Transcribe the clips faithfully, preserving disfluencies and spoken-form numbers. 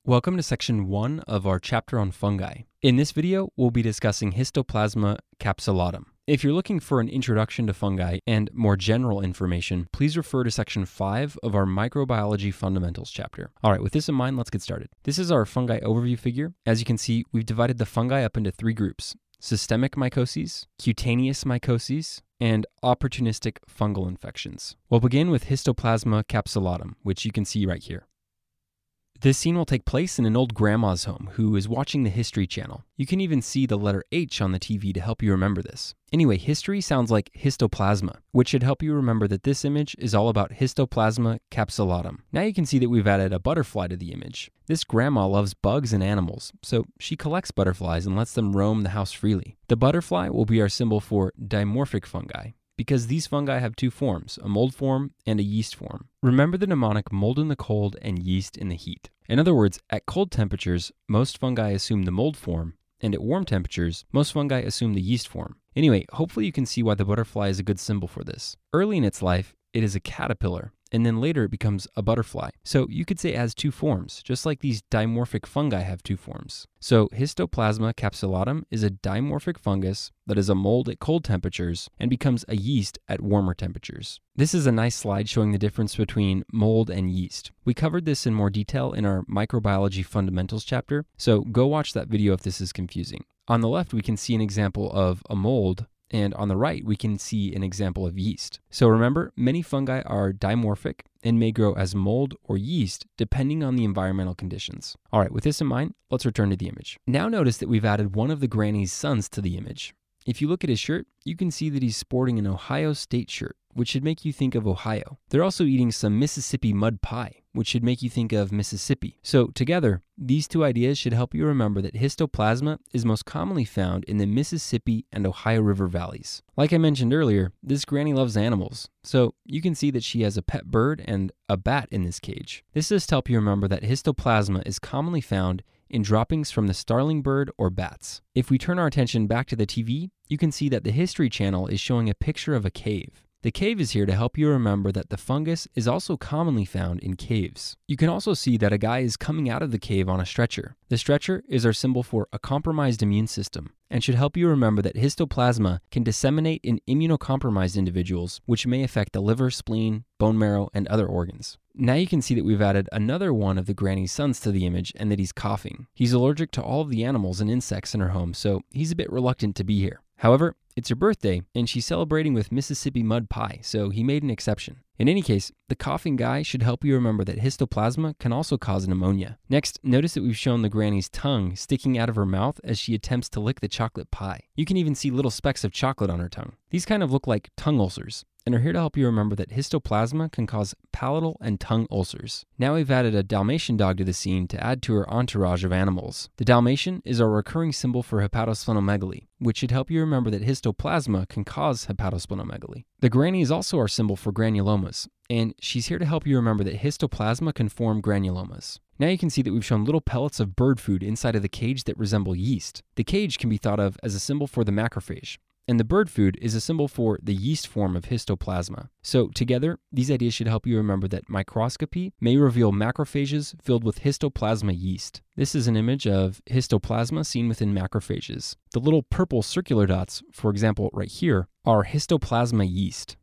Welcome to section one of our chapter on fungi. In this video, we'll be discussing Histoplasma capsulatum. If you're looking for an introduction to fungi and more general information, please refer to section five of our Microbiology Fundamentals chapter. All right, with this in mind, let's get started. This is our fungi overview figure. As you can see, we've divided the fungi up into three groups: systemic mycoses, cutaneous mycoses, and opportunistic fungal infections. We'll begin with Histoplasma capsulatum, which you can see right here. This scene will take place in an old grandma's home who is watching the History Channel. You can even see the letter H on the T V to help you remember this. Anyway, history sounds like histoplasma, which should help you remember that this image is all about Histoplasma capsulatum. Now you can see that we've added a butterfly to the image. This grandma loves bugs and animals, so she collects butterflies and lets them roam the house freely. The butterfly will be our symbol for dimorphic fungi, because these fungi have two forms, a mold form and a yeast form. Remember the mnemonic mold in the cold and yeast in the heat. In other words, at cold temperatures, most fungi assume the mold form, and at warm temperatures, most fungi assume the yeast form. Anyway, hopefully you can see why the butterfly is a good symbol for this. Early in its life, it is a caterpillar, and then later it becomes a butterfly. So you could say it has two forms, just like these dimorphic fungi have two forms. So Histoplasma capsulatum is a dimorphic fungus that is a mold at cold temperatures and becomes a yeast at warmer temperatures. This is a nice slide showing the difference between mold and yeast. We covered this in more detail in our Microbiology Fundamentals chapter, so go watch that video if this is confusing. On the left, we can see an example of a mold, and on the right, we can see an example of yeast. So remember, many fungi are dimorphic and may grow as mold or yeast depending on the environmental conditions. All right, with this in mind, let's return to the image. Now notice that we've added one of the granny's sons to the image. If you look at his shirt, you can see that he's sporting an Ohio State shirt, which should make you think of Ohio. They're also eating some Mississippi mud pie, which should make you think of Mississippi. So together, these two ideas should help you remember that histoplasma is most commonly found in the Mississippi and Ohio River valleys. Like I mentioned earlier, this granny loves animals, so you can see that she has a pet bird and a bat in this cage. This is to help you remember that histoplasma is commonly found in droppings from the starling bird or bats. If we turn our attention back to the T V, you can see that the History Channel is showing a picture of a cave. The cave is here to help you remember that the fungus is also commonly found in caves. You can also see that a guy is coming out of the cave on a stretcher. The stretcher is our symbol for a compromised immune system and should help you remember that histoplasma can disseminate in immunocompromised individuals, which may affect the liver, spleen, bone marrow, and other organs. Now you can see that we've added another one of the granny's sons to the image and that he's coughing. He's allergic to all of the animals and insects in her home, so he's a bit reluctant to be here. However, it's her birthday, and she's celebrating with Mississippi mud pie, so he made an exception. In any case, the coughing guy should help you remember that histoplasma can also cause pneumonia. Next, notice that we've shown the granny's tongue sticking out of her mouth as she attempts to lick the chocolate pie. You can even see little specks of chocolate on her tongue. These kind of look like tongue ulcers, and are here to help you remember that histoplasma can cause palatal and tongue ulcers. Now we've added a Dalmatian dog to the scene to add to her entourage of animals. The Dalmatian is our recurring symbol for hepatosplenomegaly, which should help you remember that histoplasma can cause hepatosplenomegaly. The granny is also our symbol for granulomas, and she's here to help you remember that histoplasma can form granulomas. Now you can see that we've shown little pellets of bird food inside of the cage that resemble yeast. The cage can be thought of as a symbol for the macrophage, and the bird food is a symbol for the yeast form of histoplasma. So together, these ideas should help you remember that microscopy may reveal macrophages filled with histoplasma yeast. This is an image of histoplasma seen within macrophages. The little purple circular dots, for example right here, are histoplasma yeast.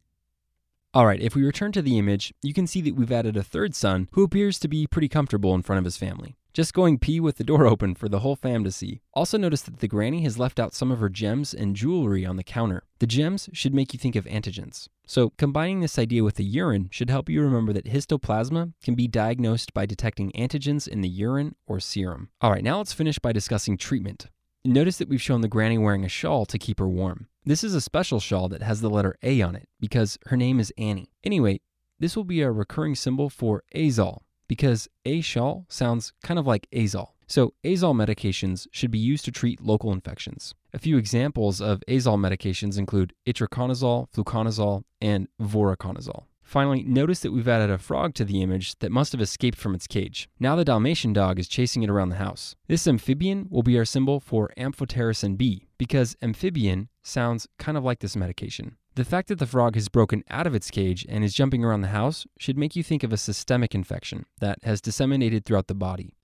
All right, if we return to the image, you can see that we've added a third son who appears to be pretty comfortable in front of his family, just going pee with the door open for the whole fam to see. Also notice that the granny has left out some of her gems and jewelry on the counter. The gems should make you think of antigens. So combining this idea with the urine should help you remember that histoplasma can be diagnosed by detecting antigens in the urine or serum. All right, now let's finish by discussing treatment. Notice that we've shown the granny wearing a shawl to keep her warm. This is a special shawl that has the letter A on it because her name is Annie. Anyway, this will be a recurring symbol for azole, because a shawl sounds kind of like azole. So azole medications should be used to treat local infections. A few examples of azole medications include itraconazole, fluconazole, and voriconazole. Finally, notice that we've added a frog to the image that must have escaped from its cage. Now the Dalmatian dog is chasing it around the house. This amphibian will be our symbol for amphotericin B, because amphibian sounds kind of like this medication. The fact that the frog has broken out of its cage and is jumping around the house should make you think of a systemic infection that has disseminated throughout the body.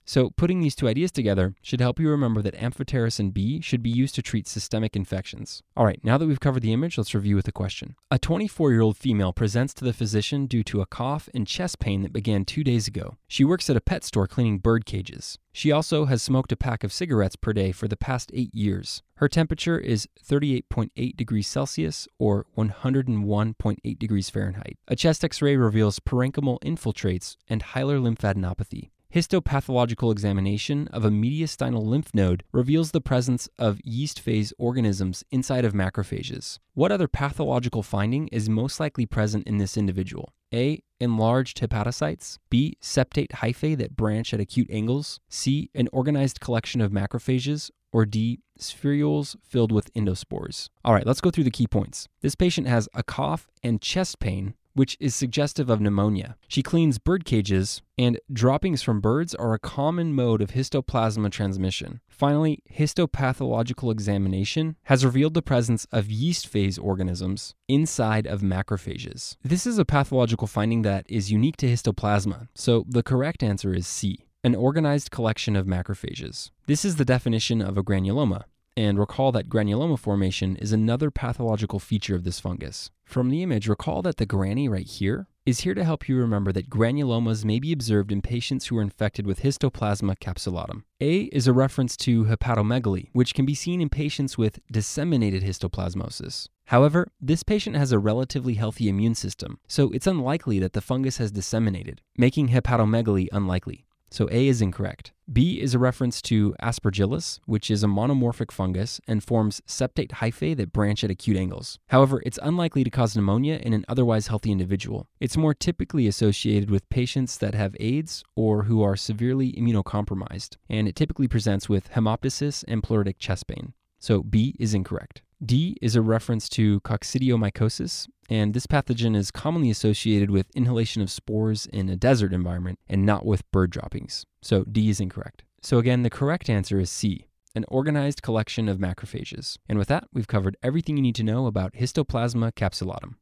So putting these two ideas together should help you remember that amphotericin B should be used to treat systemic infections. All right, now that we've covered the image, let's review with a question. A twenty-four-year-old female presents to the physician due to a cough and chest pain that began two days ago. She works at a pet store cleaning bird cages. She also has smoked a pack of cigarettes per day for the past eight years. Her temperature is thirty-eight point eight degrees Celsius or one hundred one point eight degrees Fahrenheit. A chest X-ray reveals parenchymal infiltrates and hilar lymphadenopathy. Histopathological examination of a mediastinal lymph node reveals the presence of yeast phase organisms inside of macrophages. What other pathological finding is most likely present in this individual? A. Enlarged hepatocytes. B. Septate hyphae that branch at acute angles. C. An organized collection of macrophages. Or D. Spherules filled with endospores. All right, let's go through the key points. This patient has a cough and chest pain, which is suggestive of pneumonia. She cleans bird cages, and droppings from birds are a common mode of histoplasma transmission. Finally, histopathological examination has revealed the presence of yeast phase organisms inside of macrophages. This is a pathological finding that is unique to histoplasma, so the correct answer is C. An organized collection of macrophages. This is the definition of a granuloma, and recall that granuloma formation is another pathological feature of this fungus. From the image, recall that the granny right here is here to help you remember that granulomas may be observed in patients who are infected with Histoplasma capsulatum. A is a reference to hepatomegaly, which can be seen in patients with disseminated histoplasmosis. However, this patient has a relatively healthy immune system, so it's unlikely that the fungus has disseminated, making hepatomegaly unlikely. So A is incorrect. B is a reference to Aspergillus, which is a monomorphic fungus and forms septate hyphae that branch at acute angles. However, it's unlikely to cause pneumonia in an otherwise healthy individual. It's more typically associated with patients that have AIDS or who are severely immunocompromised, and it typically presents with hemoptysis and pleuritic chest pain. So B is incorrect. D is a reference to coccidiomycosis, and this pathogen is commonly associated with inhalation of spores in a desert environment and not with bird droppings. So D is incorrect. So again, the correct answer is C, an organized collection of macrophages. And with that, we've covered everything you need to know about Histoplasma capsulatum.